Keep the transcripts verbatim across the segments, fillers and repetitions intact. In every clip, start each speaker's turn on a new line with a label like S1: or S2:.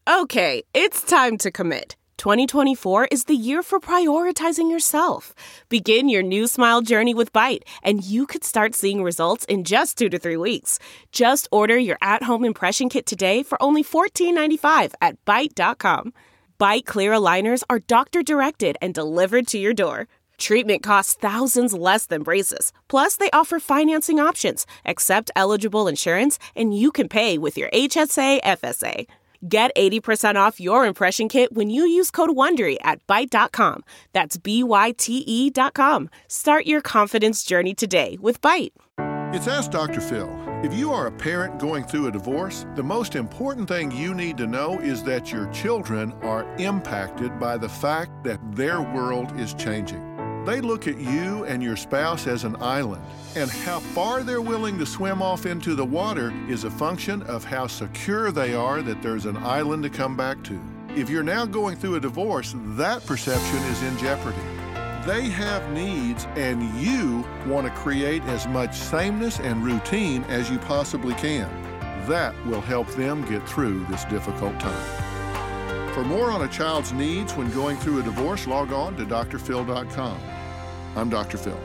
S1: Okay, it's time to commit. twenty twenty-four is the year for prioritizing yourself. Begin your new smile journey with Byte, and you could start seeing results in just two to three weeks. Just order your at-home impression kit today for only fourteen ninety-five at byte dot com. Byte Clear aligners are doctor-directed and delivered to your door. Treatment costs thousands less than braces. Plus, they offer financing options, accept eligible insurance, and you can pay with your H S A F S A. Get eighty percent off your impression kit when you use code WONDERY at byte dot com. That's B Y T E dot com. Start your confidence journey today with Byte.
S2: It's Ask Doctor Phil. If you are a parent going through a divorce, the most important thing you need to know is that your children are impacted by the fact that their world is changing. They look at you and your spouse as an island, and how far they're willing to swim off into the water is a function of how secure they are that there's an island to come back to. If you're now going through a divorce, that perception is in jeopardy. They have needs, and you want to create as much sameness and routine as you possibly can. That will help them get through this difficult time. For more on a child's needs when going through a divorce, log on to D R phil dot com. I'm Doctor Phil.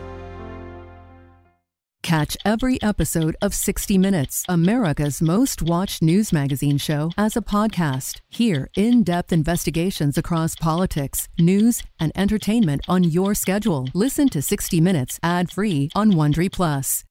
S3: Catch every episode of sixty minutes, America's most watched news magazine show, as a podcast. Hear in-depth investigations across politics, news, and entertainment on your schedule. Listen to sixty minutes ad-free on Wondery Plus.